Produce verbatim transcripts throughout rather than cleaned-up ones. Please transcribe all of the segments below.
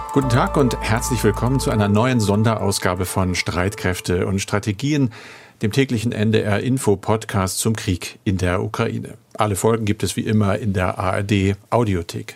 Guten Tag und herzlich willkommen zu einer neuen Sonderausgabe von Streitkräfte und Strategien, dem täglichen N D R-Info-Podcast zum Krieg in der Ukraine. Alle Folgen gibt es wie immer in der A R D-Audiothek.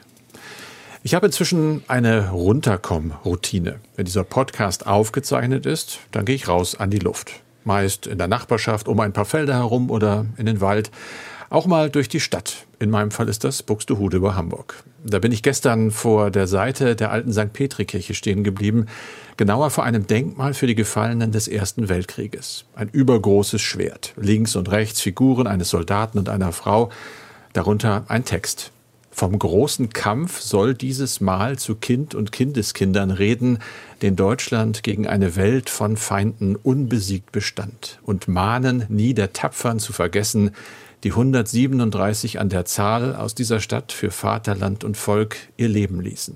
Ich habe inzwischen eine Runterkomm-Routine. Wenn dieser Podcast aufgezeichnet ist, dann gehe ich raus an die Luft. Meist in der Nachbarschaft um ein paar Felder herum oder in den Wald. Auch mal durch die Stadt. In meinem Fall ist das Buxtehude bei Hamburg. Da bin ich gestern vor der Seite der alten Sankt Petri-Kirche stehen geblieben. Genauer vor einem Denkmal für die Gefallenen des Ersten Weltkrieges. Ein übergroßes Schwert. Links und rechts Figuren eines Soldaten und einer Frau. Darunter ein Text. Vom großen Kampf soll dieses Mal zu Kind und Kindeskindern reden, den Deutschland gegen eine Welt von Feinden unbesiegt bestand. Und mahnen, nie der Tapfern zu vergessen, die hundertsiebenunddreißig an der Zahl aus dieser Stadt für Vaterland und Volk ihr Leben ließen.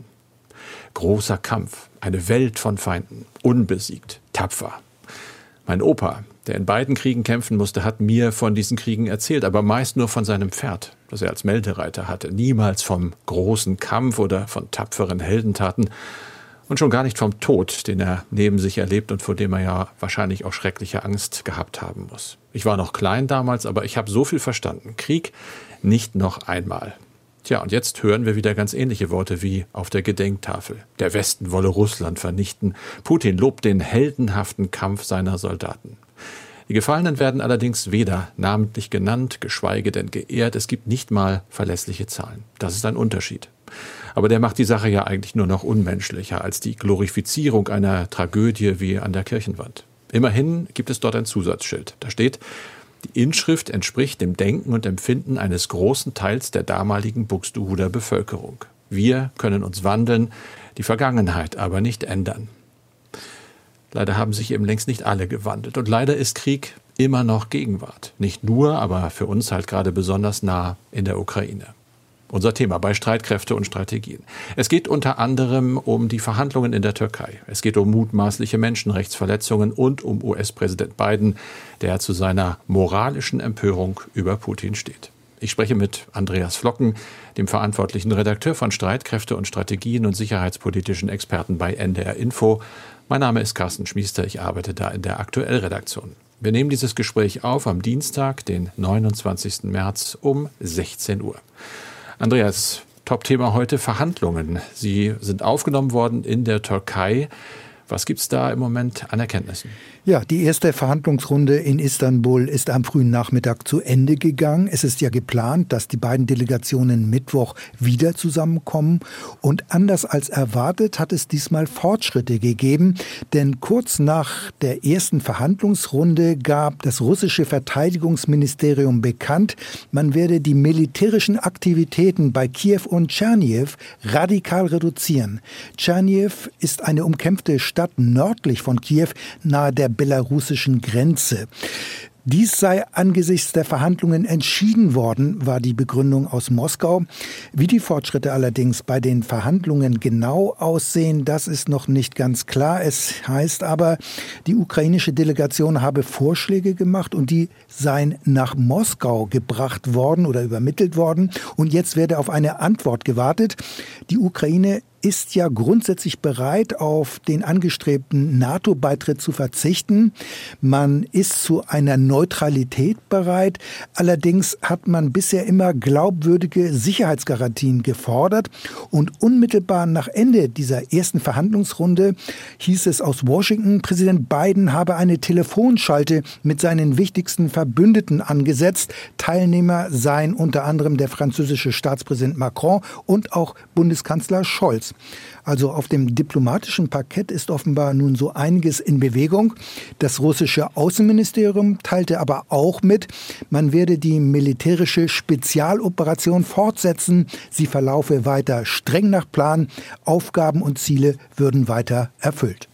Großer Kampf, eine Welt von Feinden, unbesiegt, tapfer. Mein Opa, der in beiden Kriegen kämpfen musste, hat mir von diesen Kriegen erzählt, aber meist nur von seinem Pferd, das er als Meldereiter hatte. Niemals vom großen Kampf oder von tapferen Heldentaten und schon gar nicht vom Tod, den er neben sich erlebt und vor dem er ja wahrscheinlich auch schreckliche Angst gehabt haben muss. Ich war noch klein damals, aber ich habe so viel verstanden. Krieg nicht noch einmal. Tja, und jetzt hören wir wieder ganz ähnliche Worte wie auf der Gedenktafel. Der Westen wolle Russland vernichten. Putin lobt den heldenhaften Kampf seiner Soldaten. Die Gefallenen werden allerdings weder namentlich genannt, geschweige denn geehrt. Es gibt nicht mal verlässliche Zahlen. Das ist ein Unterschied. Aber der macht die Sache ja eigentlich nur noch unmenschlicher als die Glorifizierung einer Tragödie wie an der Kirchenwand. Immerhin gibt es dort ein Zusatzschild. Da steht: Die Inschrift entspricht dem Denken und Empfinden eines großen Teils der damaligen Buxtehuder Bevölkerung. Wir können uns wandeln, die Vergangenheit aber nicht ändern. Leider haben sich eben längst nicht alle gewandelt. Und leider ist Krieg immer noch Gegenwart. Nicht nur, aber für uns halt gerade besonders nah in der Ukraine. Unser Thema bei Streitkräfte und Strategien. Es geht unter anderem um die Verhandlungen in der Türkei. Es geht um mutmaßliche Menschenrechtsverletzungen und um U S-Präsident Biden, der zu seiner moralischen Empörung über Putin steht. Ich spreche mit Andreas Flocken, dem verantwortlichen Redakteur von Streitkräfte und Strategien und sicherheitspolitischen Experten bei N D R Info. Mein Name ist Carsten Schmiester, ich arbeite da in der Aktuell-Redaktion. Wir nehmen dieses Gespräch auf am Dienstag, den neunundzwanzigsten März um sechzehn Uhr. Andreas, Top-Thema heute Verhandlungen. Sie sind aufgenommen worden in der Türkei. Was gibt es da im Moment an Erkenntnissen? Ja, die erste Verhandlungsrunde in Istanbul ist am frühen Nachmittag zu Ende gegangen. Es ist ja geplant, dass die beiden Delegationen Mittwoch wieder zusammenkommen. Und anders als erwartet hat es diesmal Fortschritte gegeben. Denn kurz nach der ersten Verhandlungsrunde gab das russische Verteidigungsministerium bekannt, man werde die militärischen Aktivitäten bei Kiew und Tscherniw radikal reduzieren. Tscherniw ist eine umkämpfte Stadt nördlich von Kiew, nahe der belarussischen Grenze. Dies sei angesichts der Verhandlungen entschieden worden, war die Begründung aus Moskau. Wie die Fortschritte allerdings bei den Verhandlungen genau aussehen, das ist noch nicht ganz klar. Es heißt aber, die ukrainische Delegation habe Vorschläge gemacht und die seien nach Moskau gebracht worden oder übermittelt worden. Und jetzt werde auf eine Antwort gewartet. Die Ukraine ist ja grundsätzlich bereit, auf den angestrebten NATO-Beitritt zu verzichten. Man ist zu einer Neutralität bereit. Allerdings hat man bisher immer glaubwürdige Sicherheitsgarantien gefordert. Und unmittelbar nach Ende dieser ersten Verhandlungsrunde hieß es aus Washington, Präsident Biden habe eine Telefonschalte mit seinen wichtigsten Verbündeten angesetzt. Teilnehmer seien unter anderem der französische Staatspräsident Macron und auch Bundeskanzler Scholz. Also auf dem diplomatischen Parkett ist offenbar nun so einiges in Bewegung. Das russische Außenministerium teilte aber auch mit, man werde die militärische Spezialoperation fortsetzen. Sie verlaufe weiter streng nach Plan. Aufgaben und Ziele würden weiter erfüllt.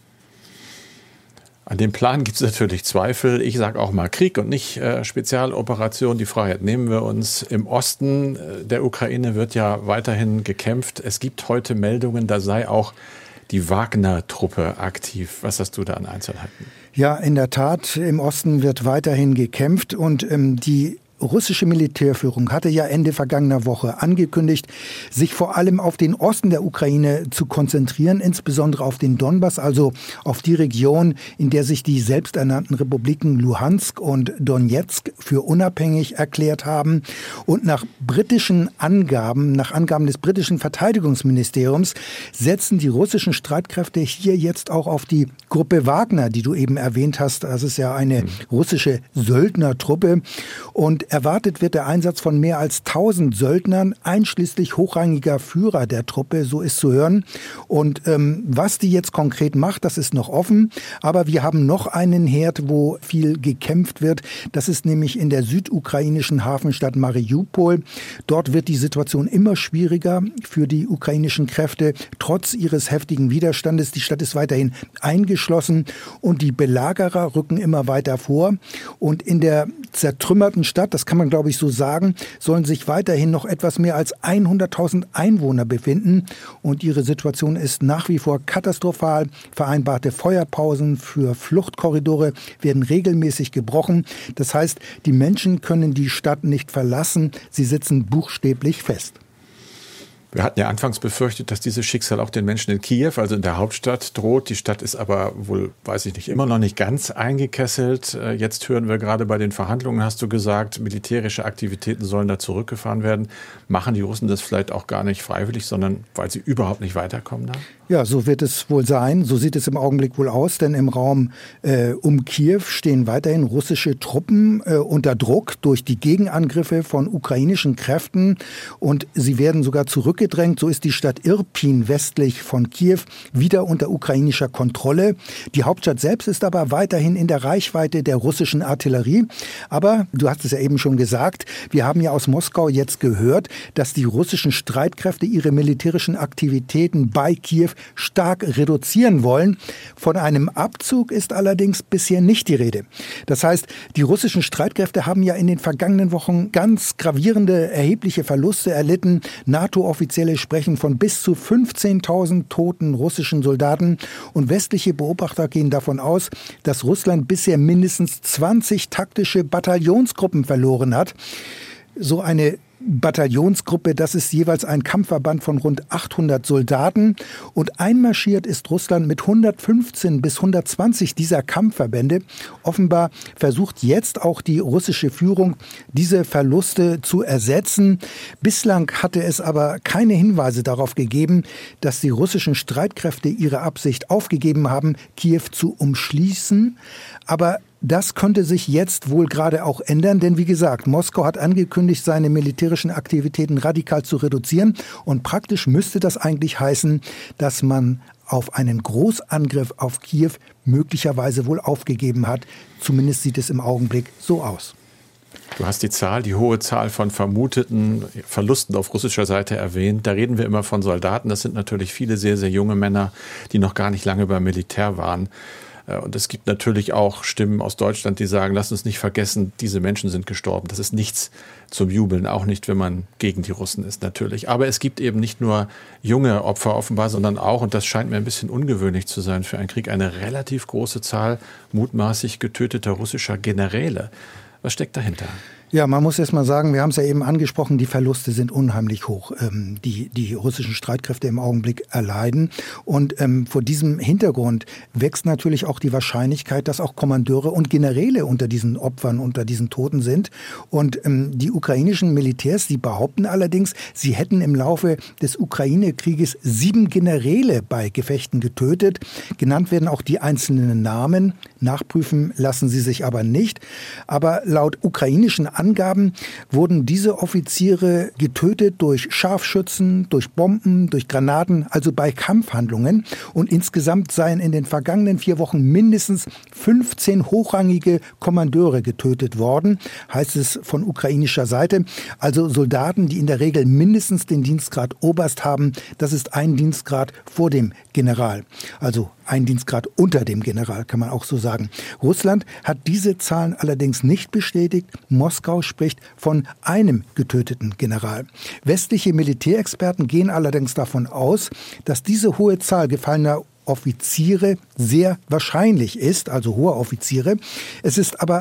An dem Plan gibt es natürlich Zweifel. Ich sage auch mal Krieg und nicht äh, Spezialoperation. Die Freiheit nehmen wir uns. Im Osten äh, der Ukraine wird ja weiterhin gekämpft. Es gibt heute Meldungen, da sei auch die Wagner-Truppe aktiv. Was hast du da an Einzelheiten? Ja, in der Tat, im Osten wird weiterhin gekämpft und ähm, die russische Militärführung hatte ja Ende vergangener Woche angekündigt, sich vor allem auf den Osten der Ukraine zu konzentrieren, insbesondere auf den Donbass, also auf die Region, in der sich die selbsternannten Republiken Luhansk und Donetsk für unabhängig erklärt haben. Und nach britischen Angaben, nach Angaben des britischen Verteidigungsministeriums, setzen die russischen Streitkräfte hier jetzt auch auf die Gruppe Wagner, die du eben erwähnt hast. Das ist ja eine russische Söldnertruppe. Und erwartet wird der Einsatz von mehr als tausend Söldnern, einschließlich hochrangiger Führer der Truppe, so ist zu hören. Und ähm, was die jetzt konkret macht, das ist noch offen. Aber wir haben noch einen Herd, wo viel gekämpft wird. Das ist nämlich in der südukrainischen Hafenstadt Mariupol. Dort wird die Situation immer schwieriger für die ukrainischen Kräfte, trotz ihres heftigen Widerstandes. Die Stadt ist weiterhin eingeschlossen und die Belagerer rücken immer weiter vor. Und in der zertrümmerten Stadt, das kann man glaube ich so sagen, sollen sich weiterhin noch etwas mehr als hunderttausend Einwohner befinden. Und ihre Situation ist nach wie vor katastrophal. Vereinbarte Feuerpausen für Fluchtkorridore werden regelmäßig gebrochen. Das heißt, die Menschen können die Stadt nicht verlassen. Sie sitzen buchstäblich fest. Wir hatten ja anfangs befürchtet, dass dieses Schicksal auch den Menschen in Kiew, also in der Hauptstadt, droht. Die Stadt ist aber wohl, weiß ich nicht, immer noch nicht ganz eingekesselt. Jetzt hören wir gerade bei den Verhandlungen, hast du gesagt, militärische Aktivitäten sollen da zurückgefahren werden. Machen die Russen das vielleicht auch gar nicht freiwillig, sondern weil sie überhaupt nicht weiterkommen da? Ja, so wird es wohl sein. So sieht es im Augenblick wohl aus, denn im Raum äh, um Kiew stehen weiterhin russische Truppen äh, unter Druck durch die Gegenangriffe von ukrainischen Kräften und sie werden sogar zurückgedrängt. So ist die Stadt Irpin westlich von Kiew wieder unter ukrainischer Kontrolle. Die Hauptstadt selbst ist aber weiterhin in der Reichweite der russischen Artillerie. Aber du hast es ja eben schon gesagt, wir haben ja aus Moskau jetzt gehört, dass die russischen Streitkräfte ihre militärischen Aktivitäten bei Kiew stark reduzieren wollen. Von einem Abzug ist allerdings bisher nicht die Rede. Das heißt, die russischen Streitkräfte haben ja in den vergangenen Wochen ganz gravierende, erhebliche Verluste erlitten. NATO-Offizielle sprechen von bis zu fünfzehntausend toten russischen Soldaten und westliche Beobachter gehen davon aus, dass Russland bisher mindestens zwanzig taktische Bataillonsgruppen verloren hat. So eine Bataillonsgruppe, das ist jeweils ein Kampfverband von rund achthundert Soldaten und einmarschiert ist Russland mit hundertfünfzehn bis hundertzwanzig dieser Kampfverbände. Offenbar versucht jetzt auch die russische Führung, diese Verluste zu ersetzen. Bislang hatte es aber keine Hinweise darauf gegeben, dass die russischen Streitkräfte ihre Absicht aufgegeben haben, Kiew zu umschließen. Aber das könnte sich jetzt wohl gerade auch ändern, denn wie gesagt, Moskau hat angekündigt, seine militärischen Aktivitäten radikal zu reduzieren und praktisch müsste das eigentlich heißen, dass man auf einen Großangriff auf Kiew möglicherweise wohl aufgegeben hat. Zumindest sieht es im Augenblick so aus. Du hast die Zahl, die hohe Zahl von vermuteten Verlusten auf russischer Seite erwähnt. Da reden wir immer von Soldaten. Das sind natürlich viele sehr, sehr junge Männer, die noch gar nicht lange beim Militär waren. Und es gibt natürlich auch Stimmen aus Deutschland, die sagen, lass uns nicht vergessen, diese Menschen sind gestorben. Das ist nichts zum Jubeln, auch nicht, wenn man gegen die Russen ist natürlich. Aber es gibt eben nicht nur junge Opfer offenbar, sondern auch, und das scheint mir ein bisschen ungewöhnlich zu sein für einen Krieg, eine relativ große Zahl mutmaßlich getöteter russischer Generäle. Was steckt dahinter? Ja, man muss erst mal sagen, wir haben es ja eben angesprochen, die Verluste sind unheimlich hoch, ähm, die die russischen Streitkräfte im Augenblick erleiden. Und ähm, vor diesem Hintergrund wächst natürlich auch die Wahrscheinlichkeit, dass auch Kommandeure und Generäle unter diesen Opfern, unter diesen Toten sind. Und ähm, die ukrainischen Militärs, die behaupten allerdings, sie hätten im Laufe des Ukraine-Krieges sieben Generäle bei Gefechten getötet. Genannt werden auch die einzelnen Namen. Nachprüfen lassen sie sich aber nicht. Aber laut ukrainischen Angaben wurden diese Offiziere getötet durch Scharfschützen, durch Bomben, durch Granaten, also bei Kampfhandlungen. Und insgesamt seien in den vergangenen vier Wochen mindestens fünfzehn hochrangige Kommandeure getötet worden, heißt es von ukrainischer Seite. Also Soldaten, die in der Regel mindestens den Dienstgrad Oberst haben. Das ist ein Dienstgrad vor dem General. Also ein Dienstgrad unter dem General, kann man auch so sagen. Russland hat diese Zahlen allerdings nicht bestätigt. Moskau spricht von einem getöteten General. Westliche Militärexperten gehen allerdings davon aus, dass diese hohe Zahl gefallener Offiziere sehr wahrscheinlich ist, also hohe Offiziere. Es ist aber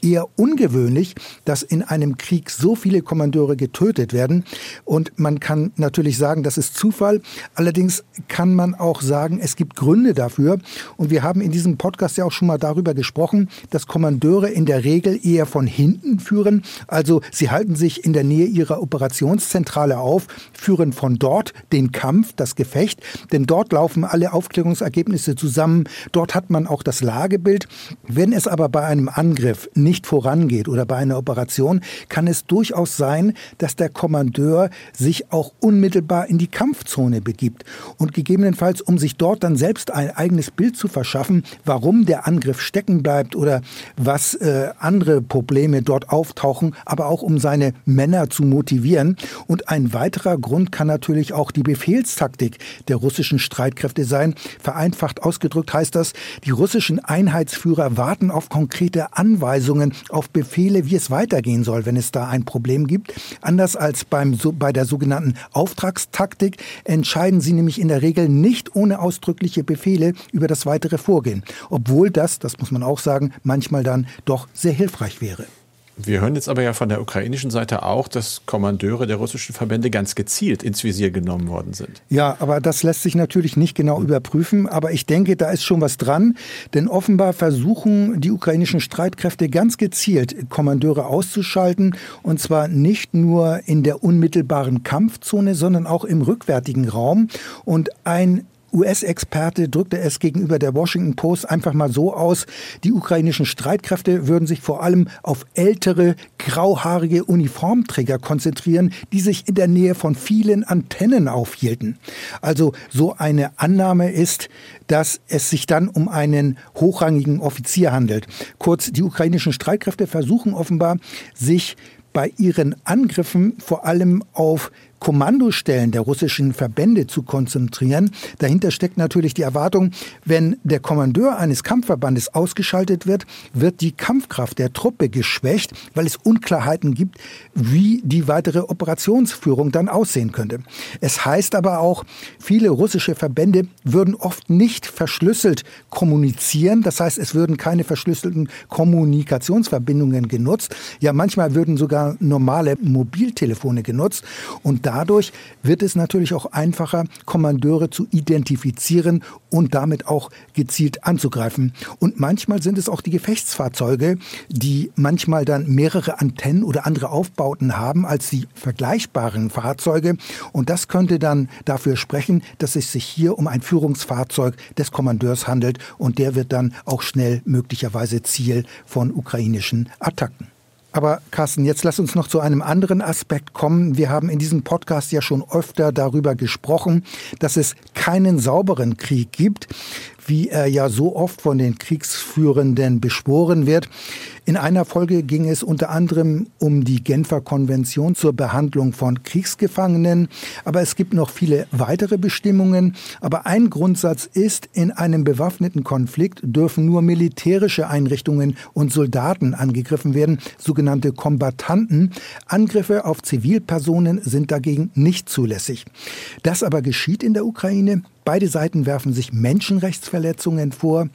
eher ungewöhnlich, dass in einem Krieg so viele Kommandeure getötet werden. Und man kann natürlich sagen, das ist Zufall. Allerdings kann man auch sagen, es gibt Gründe dafür. Und wir haben in diesem Podcast ja auch schon mal darüber gesprochen, dass Kommandeure in der Regel eher von hinten führen. Also sie halten sich in der Nähe ihrer Operationszentrale auf, führen von dort den Kampf, das Gefecht. Denn dort laufen alle Aufklärungsergebnisse zusammen. Dort hat man auch das Lagebild. Wenn es aber bei einem Angriff nicht vorangeht oder bei einer Operation, kann es durchaus sein, dass der Kommandeur sich auch unmittelbar in die Kampfzone begibt und gegebenenfalls, um sich dort dann selbst ein eigenes Bild zu verschaffen, warum der Angriff stecken bleibt oder was äh, andere Probleme dort auftauchen, aber auch um seine Männer zu motivieren. Und ein weiterer Grund kann natürlich auch die Befehlstaktik der russischen Streitkräfte sein. Vereinfacht ausgedrückt heißt das, die russischen Einheitsführer warten auf konkrete Anweisungen, auf Befehle, wie es weitergehen soll, wenn es da ein Problem gibt. Anders als beim, so, bei der sogenannten Auftragstaktik entscheiden sie nämlich in der Regel nicht ohne ausdrückliche Befehle über das weitere Vorgehen. Obwohl das, das muss man auch sagen, manchmal dann doch sehr hilfreich wäre. Wir hören jetzt aber ja von der ukrainischen Seite auch, dass Kommandeure der russischen Verbände ganz gezielt ins Visier genommen worden sind. Ja, aber das lässt sich natürlich nicht genau überprüfen. Aber ich denke, da ist schon was dran. Denn offenbar versuchen die ukrainischen Streitkräfte ganz gezielt, Kommandeure auszuschalten. Und zwar nicht nur in der unmittelbaren Kampfzone, sondern auch im rückwärtigen Raum. Und ein U S-Experte drückte es gegenüber der Washington Post einfach mal so aus, die ukrainischen Streitkräfte würden sich vor allem auf ältere, grauhaarige Uniformträger konzentrieren, die sich in der Nähe von vielen Antennen aufhielten. Also so eine Annahme ist, dass es sich dann um einen hochrangigen Offizier handelt. Kurz, die ukrainischen Streitkräfte versuchen offenbar, sich bei ihren Angriffen vor allem auf Kommandostellen der russischen Verbände zu konzentrieren. Dahinter steckt natürlich die Erwartung, wenn der Kommandeur eines Kampfverbandes ausgeschaltet wird, wird die Kampfkraft der Truppe geschwächt, weil es Unklarheiten gibt, wie die weitere Operationsführung dann aussehen könnte. Es heißt aber auch, viele russische Verbände würden oft nicht verschlüsselt kommunizieren. Das heißt, es würden keine verschlüsselten Kommunikationsverbindungen genutzt. Ja, manchmal würden sogar normale Mobiltelefone genutzt. Und dadurch wird es natürlich auch einfacher, Kommandeure zu identifizieren und damit auch gezielt anzugreifen. Und manchmal sind es auch die Gefechtsfahrzeuge, die manchmal dann mehrere Antennen oder andere Aufbauten haben als die vergleichbaren Fahrzeuge. Und das könnte dann dafür sprechen, dass es sich hier um ein Führungsfahrzeug des Kommandeurs handelt. Und der wird dann auch schnell möglicherweise Ziel von ukrainischen Attacken. Aber Carsten, jetzt lass uns noch zu einem anderen Aspekt kommen. Wir haben in diesem Podcast ja schon öfter darüber gesprochen, dass es keinen sauberen Krieg gibt, wie er ja so oft von den Kriegsführenden beschworen wird. In einer Folge ging es unter anderem um die Genfer Konvention zur Behandlung von Kriegsgefangenen. Aber es gibt noch viele weitere Bestimmungen. Aber ein Grundsatz ist, in einem bewaffneten Konflikt dürfen nur militärische Einrichtungen und Soldaten angegriffen werden, sogenannte Kombattanten. Angriffe auf Zivilpersonen sind dagegen nicht zulässig. Das aber geschieht in der Ukraine. Beide Seiten werfen sich Menschenrechtsverletzungen vor.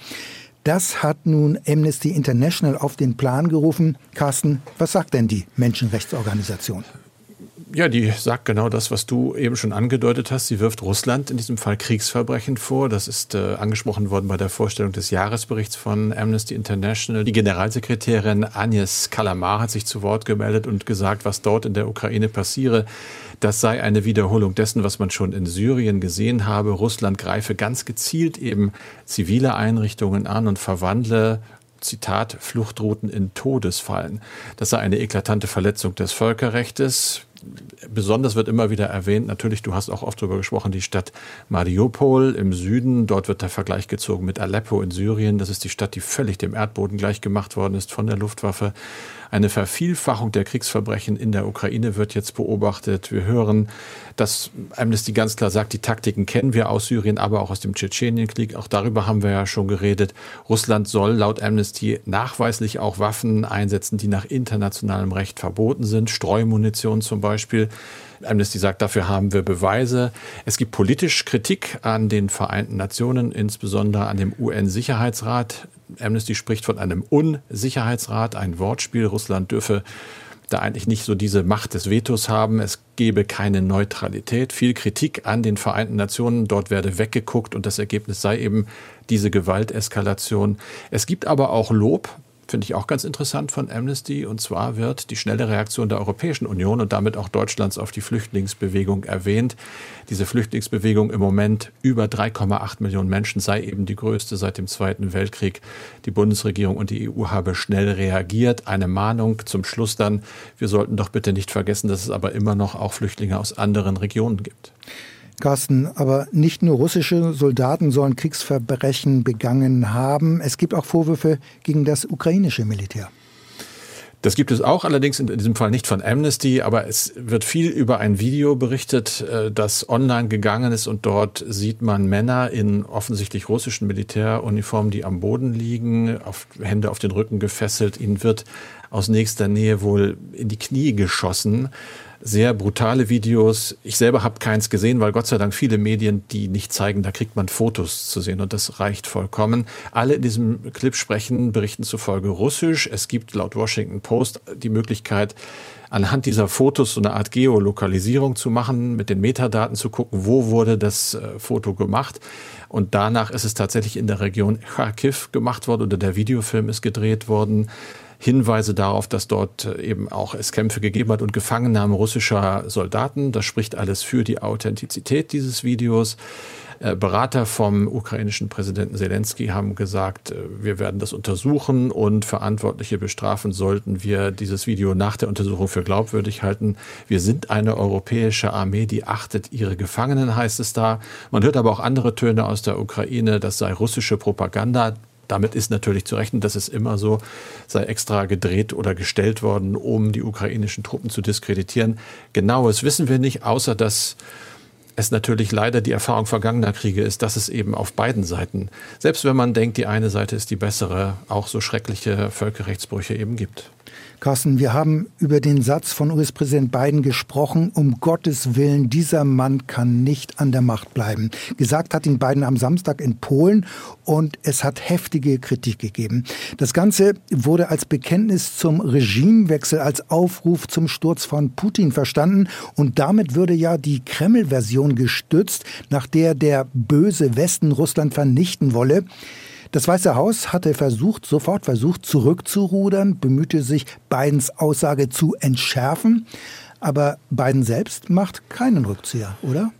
Das hat nun Amnesty International auf den Plan gerufen. Carsten, was sagt denn die Menschenrechtsorganisation? Ja, die sagt genau das, was du eben schon angedeutet hast. Sie wirft Russland in diesem Fall Kriegsverbrechen vor. Das ist äh, angesprochen worden bei der Vorstellung des Jahresberichts von Amnesty International. Die Generalsekretärin Agnes Kalamar hat sich zu Wort gemeldet und gesagt, was dort in der Ukraine passiere, das sei eine Wiederholung dessen, was man schon in Syrien gesehen habe. Russland greife ganz gezielt eben zivile Einrichtungen an und verwandle, Zitat, Fluchtrouten in Todesfallen. Das sei eine eklatante Verletzung des Völkerrechtes. Besonders wird immer wieder erwähnt, natürlich, du hast auch oft darüber gesprochen, die Stadt Mariupol im Süden. Dort wird der Vergleich gezogen mit Aleppo in Syrien. Das ist die Stadt, die völlig dem Erdboden gleich gemacht worden ist von der Luftwaffe. Eine Vervielfachung der Kriegsverbrechen in der Ukraine wird jetzt beobachtet. Wir hören, dass Amnesty ganz klar sagt, die Taktiken kennen wir aus Syrien, aber auch aus dem Tschetschenienkrieg. Auch darüber haben wir ja schon geredet. Russland soll laut Amnesty nachweislich auch Waffen einsetzen, die nach internationalem Recht verboten sind. Streumunition zum Beispiel. Amnesty sagt, dafür haben wir Beweise. Es gibt politisch Kritik an den Vereinten Nationen, insbesondere an dem U N-Sicherheitsrat. Amnesty spricht von einem Unsicherheitsrat, ein Wortspiel. Russland dürfe da eigentlich nicht so diese Macht des Vetos haben. Es gebe keine Neutralität. Viel Kritik an den Vereinten Nationen. Dort werde weggeguckt und das Ergebnis sei eben diese Gewalteskalation. Es gibt aber auch Lob, finde ich auch ganz interessant von Amnesty. Und zwar wird die schnelle Reaktion der Europäischen Union und damit auch Deutschlands auf die Flüchtlingsbewegung erwähnt. Diese Flüchtlingsbewegung im Moment über drei Komma acht Millionen Menschen sei eben die größte seit dem Zweiten Weltkrieg. Die Bundesregierung und die E U habe schnell reagiert. Eine Mahnung zum Schluss dann: Wir sollten doch bitte nicht vergessen, dass es aber immer noch auch Flüchtlinge aus anderen Regionen gibt. Carsten, aber nicht nur russische Soldaten sollen Kriegsverbrechen begangen haben. Es gibt auch Vorwürfe gegen das ukrainische Militär. Das gibt es auch, allerdings in diesem Fall nicht von Amnesty, aber es wird viel über ein Video berichtet, das online gegangen ist, und dort sieht man Männer in offensichtlich russischen Militäruniformen, die am Boden liegen, auf, Hände auf den Rücken gefesselt. Ihnen wird aus nächster Nähe wohl in die Knie geschossen. Sehr brutale Videos. Ich selber habe keins gesehen, weil Gott sei Dank viele Medien die nicht zeigen, da kriegt man Fotos zu sehen und das reicht vollkommen. Alle in diesem Clip sprechen, berichten zufolge Russisch. Es gibt laut Washington Post die Möglichkeit, anhand dieser Fotos so eine Art Geolokalisierung zu machen, mit den Metadaten zu gucken, wo wurde das äh, Foto gemacht. Und danach ist es tatsächlich in der Region Kharkiv gemacht worden oder der Videofilm ist gedreht worden. Hinweise darauf, dass dort eben auch es Kämpfe gegeben hat und Gefangennahme russischer Soldaten. Das spricht alles für die Authentizität dieses Videos. Berater vom ukrainischen Präsidenten Zelensky haben gesagt, wir werden das untersuchen und Verantwortliche bestrafen, sollten wir dieses Video nach der Untersuchung für glaubwürdig halten. Wir sind eine europäische Armee, die achtet ihre Gefangenen, heißt es da. Man hört aber auch andere Töne aus der Ukraine, das sei russische Propaganda. Damit ist natürlich zu rechnen, dass es immer so sei, extra gedreht oder gestellt worden, um die ukrainischen Truppen zu diskreditieren. Genaues wissen wir nicht, außer dass es natürlich leider die Erfahrung vergangener Kriege ist, dass es eben auf beiden Seiten, selbst wenn man denkt, die eine Seite ist die bessere, auch so schreckliche Völkerrechtsbrüche eben gibt. Carsten, wir haben über den Satz von U S-Präsident Biden gesprochen: Um Gottes Willen, dieser Mann kann nicht an der Macht bleiben. Gesagt hat ihn Biden am Samstag in Polen und es hat heftige Kritik gegeben. Das Ganze wurde als Bekenntnis zum Regimewechsel, als Aufruf zum Sturz von Putin verstanden und damit würde ja die Kreml-Version gestützt, nach der der böse Westen Russland vernichten wolle. Das Weiße Haus hatte versucht, sofort versucht, zurückzurudern, bemühte sich, Bidens Aussage zu entschärfen. Aber Biden selbst macht keinen Rückzieher, oder?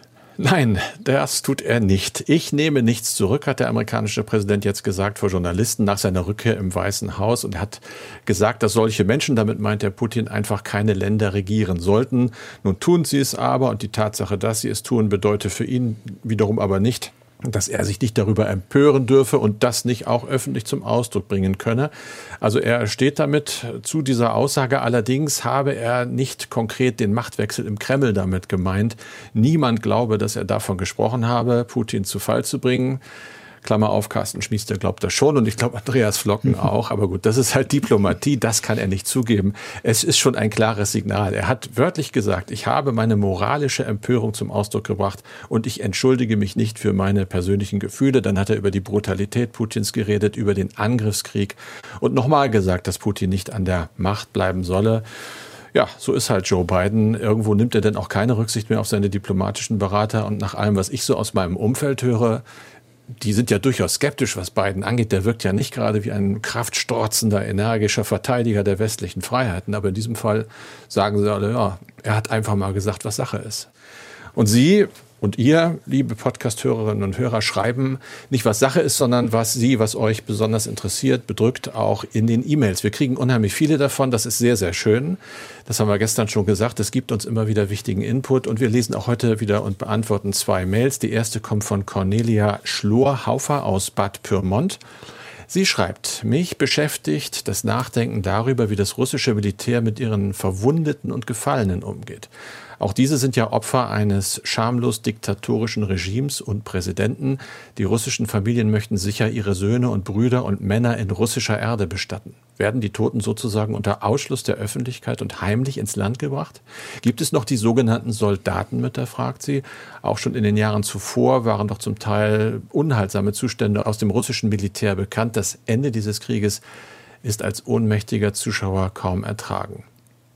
Nein, das tut er nicht. Ich nehme nichts zurück, hat der amerikanische Präsident jetzt gesagt vor Journalisten nach seiner Rückkehr im Weißen Haus. Und er hat gesagt, dass solche Menschen, damit meint er Putin, einfach keine Länder regieren sollten. Nun tun sie es aber, und die Tatsache, dass sie es tun, bedeutet für ihn wiederum aber nicht, dass er sich nicht darüber empören dürfe und das nicht auch öffentlich zum Ausdruck bringen könne. Also er steht damit zu dieser Aussage. Allerdings habe er nicht konkret den Machtwechsel im Kreml damit gemeint. Niemand glaube, dass er davon gesprochen habe, Putin zu Fall zu bringen. Klammer auf, Carsten Schmiester glaubt das schon und ich glaube Andreas Flocken auch. Aber gut, das ist halt Diplomatie, das kann er nicht zugeben. Es ist schon ein klares Signal. Er hat wörtlich gesagt, ich habe meine moralische Empörung zum Ausdruck gebracht und ich entschuldige mich nicht für meine persönlichen Gefühle. Dann hat er über die Brutalität Putins geredet, über den Angriffskrieg und nochmal gesagt, dass Putin nicht an der Macht bleiben solle. Ja, so ist halt Joe Biden. Irgendwo nimmt er denn auch keine Rücksicht mehr auf seine diplomatischen Berater und nach allem, was ich so aus meinem Umfeld höre, die sind ja durchaus skeptisch, was Biden angeht. Der wirkt ja nicht gerade wie ein kraftstrotzender, energischer Verteidiger der westlichen Freiheiten. Aber in diesem Fall sagen sie alle, ja, er hat einfach mal gesagt, was Sache ist. Und Sie und ihr, liebe Podcast-Hörerinnen und Hörer, schreiben nicht, was Sache ist, sondern was Sie, was euch besonders interessiert, bedrückt auch in den E-Mails. Wir kriegen unheimlich viele davon. Das ist sehr, sehr schön. Das haben wir gestern schon gesagt. Es gibt uns immer wieder wichtigen Input. Und wir lesen auch heute wieder und beantworten zwei Mails. Die erste kommt von Cornelia Schlorhaufer aus Bad Pyrmont. Sie schreibt, mich beschäftigt das Nachdenken darüber, wie das russische Militär mit ihren Verwundeten und Gefallenen umgeht. Auch diese sind ja Opfer eines schamlos diktatorischen Regimes und Präsidenten. Die russischen Familien möchten sicher ihre Söhne und Brüder und Männer in russischer Erde bestatten. Werden die Toten sozusagen unter Ausschluss der Öffentlichkeit und heimlich ins Land gebracht? Gibt es noch die sogenannten Soldatenmütter, fragt sie. Auch schon in den Jahren zuvor waren doch zum Teil unheilsame Zustände aus dem russischen Militär bekannt. Das Ende dieses Krieges ist als ohnmächtiger Zuschauer kaum ertragen.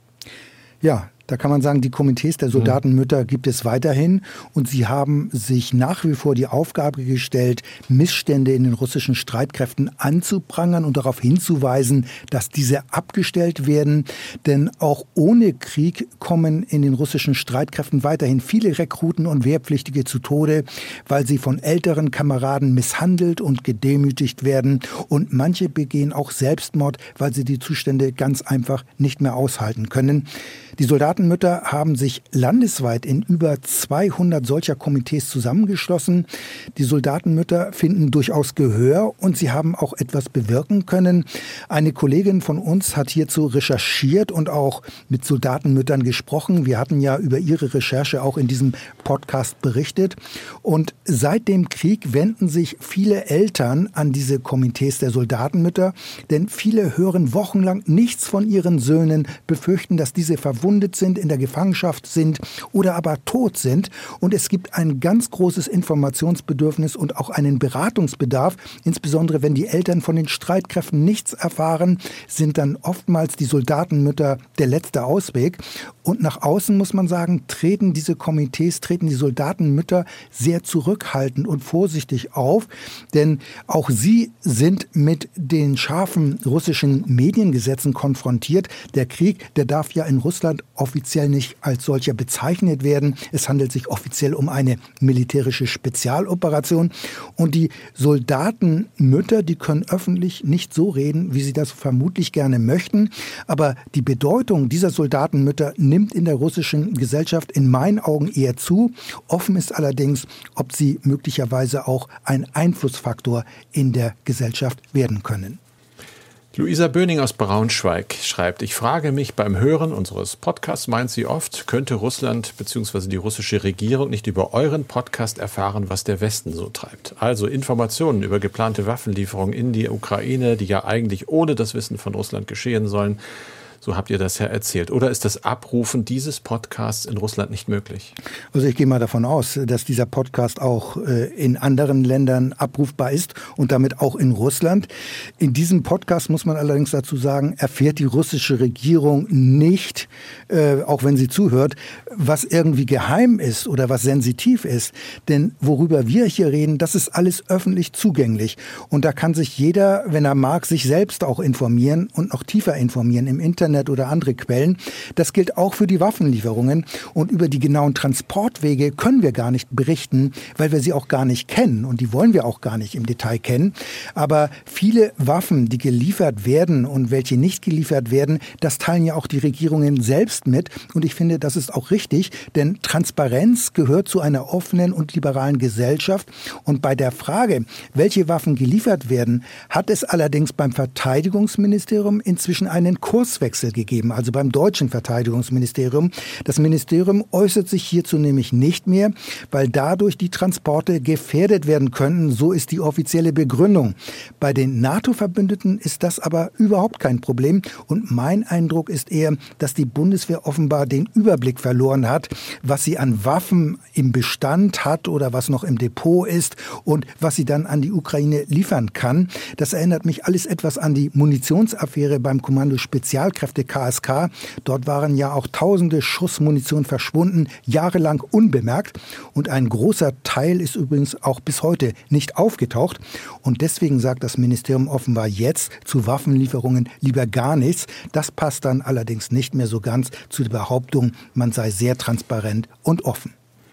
Ja, da kann man sagen, die Komitees der Soldatenmütter gibt es weiterhin und sie haben sich nach wie vor die Aufgabe gestellt, Missstände in den russischen Streitkräften anzuprangern und darauf hinzuweisen, dass diese abgestellt werden. Denn auch ohne Krieg kommen in den russischen Streitkräften weiterhin viele Rekruten und Wehrpflichtige zu Tode, weil sie von älteren Kameraden misshandelt und gedemütigt werden. Und manche begehen auch Selbstmord, weil sie die Zustände ganz einfach nicht mehr aushalten können. Die Soldatenmütter haben sich landesweit in über zweihundert solcher Komitees zusammengeschlossen. Die Soldatenmütter finden durchaus Gehör und sie haben auch etwas bewirken können. Eine Kollegin von uns hat hierzu recherchiert und auch mit Soldatenmüttern gesprochen. Wir hatten ja über ihre Recherche auch in diesem Podcast berichtet. Und seit dem Krieg wenden sich viele Eltern an diese Komitees der Soldatenmütter, denn viele hören wochenlang nichts von ihren Söhnen, befürchten, dass diese verwundet sind, in der Gefangenschaft sind oder aber tot sind. Und es gibt ein ganz großes Informationsbedürfnis und auch einen Beratungsbedarf. Insbesondere wenn die Eltern von den Streitkräften nichts erfahren, sind dann oftmals die Soldatenmütter der letzte Ausweg. Und nach außen muss man sagen, treten diese Komitees, treten die Soldatenmütter sehr zurückhaltend und vorsichtig auf. Denn auch sie sind mit den scharfen russischen Mediengesetzen konfrontiert. Der Krieg, der darf ja in Russland offiziell nicht als solcher bezeichnet werden. Es handelt sich offiziell um eine militärische Spezialoperation. Und die Soldatenmütter, die können öffentlich nicht so reden, wie sie das vermutlich gerne möchten. Aber die Bedeutung dieser Soldatenmütter nimmt in der russischen Gesellschaft in meinen Augen eher zu. Offen ist allerdings, ob sie möglicherweise auch ein Einflussfaktor in der Gesellschaft werden können. Luisa Böning aus Braunschweig schreibt, ich frage mich beim Hören unseres Podcasts, meint sie oft, könnte Russland bzw. die russische Regierung nicht über euren Podcast erfahren, was der Westen so treibt? Also Informationen über geplante Waffenlieferungen in die Ukraine, die ja eigentlich ohne das Wissen von Russland geschehen sollen. So habt ihr das ja erzählt. Oder ist das Abrufen dieses Podcasts in Russland nicht möglich? Also ich gehe mal davon aus, dass dieser Podcast auch in anderen Ländern abrufbar ist und damit auch in Russland. In diesem Podcast, muss man allerdings dazu sagen, erfährt die russische Regierung nicht, auch wenn sie zuhört, was irgendwie geheim ist oder was sensitiv ist. Denn worüber wir hier reden, das ist alles öffentlich zugänglich. Und da kann sich jeder, wenn er mag, sich selbst auch informieren und noch tiefer informieren im Internet oder andere Quellen. Das gilt auch für die Waffenlieferungen. Und über die genauen Transportwege können wir gar nicht berichten, weil wir sie auch gar nicht kennen. Und die wollen wir auch gar nicht im Detail kennen. Aber viele Waffen, die geliefert werden und welche nicht geliefert werden, das teilen ja auch die Regierungen selbst mit. Und ich finde, das ist auch richtig, denn Transparenz gehört zu einer offenen und liberalen Gesellschaft. Und bei der Frage, welche Waffen geliefert werden, hat es allerdings beim Verteidigungsministerium inzwischen einen Kurswechsel gegeben, also beim deutschen Verteidigungsministerium. Das Ministerium äußert sich hierzu nämlich nicht mehr, weil dadurch die Transporte gefährdet werden könnten. So ist die offizielle Begründung. Bei den NATO-Verbündeten ist das aber überhaupt kein Problem. Und mein Eindruck ist eher, dass die Bundeswehr offenbar den Überblick verloren hat, was sie an Waffen im Bestand hat oder was noch im Depot ist und was sie dann an die Ukraine liefern kann. Das erinnert mich alles etwas an die Munitionsaffäre beim Kommando Spezialkräfte K S K. Dort waren ja auch tausende Schuss Munition verschwunden, jahrelang unbemerkt. Und ein großer Teil ist übrigens auch bis heute nicht aufgetaucht. Und deswegen sagt das Ministerium offenbar jetzt zu Waffenlieferungen lieber gar nichts. Das passt dann allerdings nicht mehr so ganz zu der Behauptung, man sei sehr transparent und offen.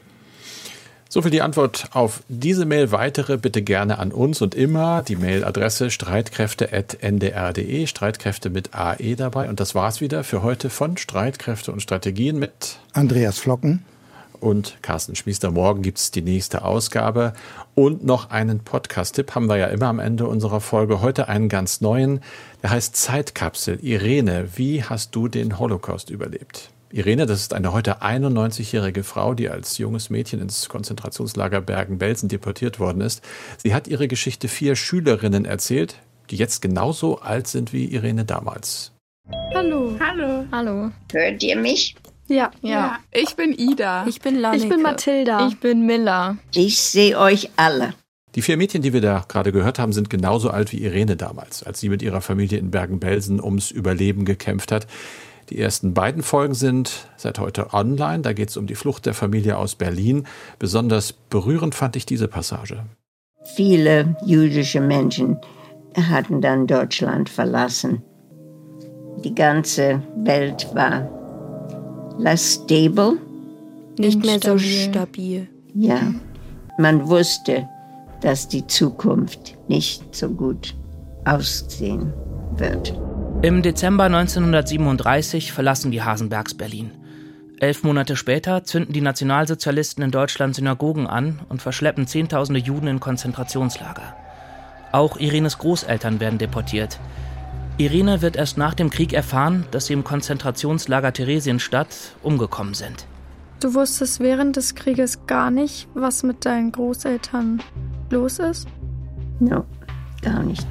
So viel die Antwort auf diese Mail. Weitere bitte gerne an uns und immer die Mailadresse streitkräfte at n d r punkt d e, Streitkräfte mit A E dabei. Und das war's wieder für heute von Streitkräfte und Strategien mit Andreas Flocken und Carsten Schmiester. Morgen gibt's die nächste Ausgabe und noch einen Podcast-Tipp haben wir ja immer am Ende unserer Folge. Heute einen ganz neuen, der heißt Zeitkapsel. Irene, wie hast du den Holocaust überlebt? Irene, das ist eine heute einundneunzigjährige Frau, die als junges Mädchen ins Konzentrationslager Bergen-Belsen deportiert worden ist. Sie hat ihre Geschichte vier Schülerinnen erzählt, die jetzt genauso alt sind wie Irene damals. Hallo. Hallo. Hallo. Hört ihr mich? Ja. Ja. ja. Ich bin Ida. Ich bin Lanneke. Ich bin Mathilda. Ich bin Milla. Ich sehe euch alle. Die vier Mädchen, die wir da gerade gehört haben, sind genauso alt wie Irene damals, als sie mit ihrer Familie in Bergen-Belsen ums Überleben gekämpft hat. Die ersten beiden Folgen sind seit heute online. Da geht es um die Flucht der Familie aus Berlin. Besonders berührend fand ich diese Passage. Viele jüdische Menschen hatten dann Deutschland verlassen. Die ganze Welt war less stable. Nicht mehr so stabil. Ja, man wusste, dass die Zukunft nicht so gut aussehen wird. Im Dezember neunzehnhundertsiebenunddreißig verlassen die Hasenbergs Berlin. Elf Monate später zünden die Nationalsozialisten in Deutschland Synagogen an und verschleppen Zehntausende Juden in Konzentrationslager. Auch Irenes Großeltern werden deportiert. Irene wird erst nach dem Krieg erfahren, dass sie im Konzentrationslager Theresienstadt umgekommen sind. Du wusstest während des Krieges gar nicht, was mit deinen Großeltern los ist? No, gar nicht.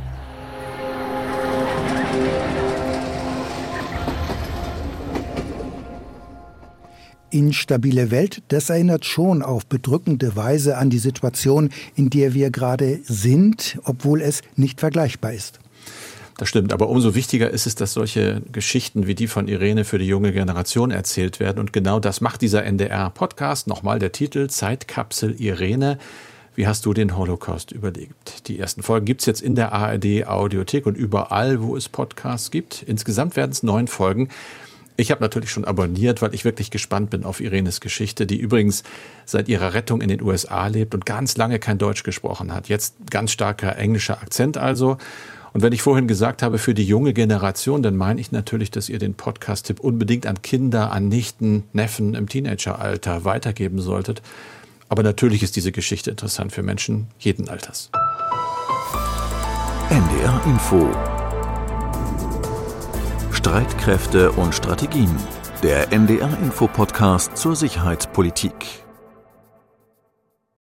Instabile Welt, das erinnert schon auf bedrückende Weise an die Situation, in der wir gerade sind, obwohl es nicht vergleichbar ist. Das stimmt, aber umso wichtiger ist es, dass solche Geschichten wie die von Irene für die junge Generation erzählt werden. Und genau das macht dieser N D R-Podcast. Nochmal der Titel, Zeitkapsel Irene. Wie hast du den Holocaust überlebt? Die ersten Folgen gibt es jetzt in der A R D-Audiothek und überall, wo es Podcasts gibt. Insgesamt werden es neun Folgen. Ich habe natürlich schon abonniert, weil ich wirklich gespannt bin auf Irenes Geschichte, die übrigens seit ihrer Rettung in den U S A lebt und ganz lange kein Deutsch gesprochen hat. Jetzt ganz starker englischer Akzent also. Und wenn ich vorhin gesagt habe, für die junge Generation, dann meine ich natürlich, dass ihr den Podcast-Tipp unbedingt an Kinder, an Nichten, Neffen im Teenageralter weitergeben solltet. Aber natürlich ist diese Geschichte interessant für Menschen jeden Alters. N D R Info. Streitkräfte und Strategien. Der N D R Info Podcast zur Sicherheitspolitik.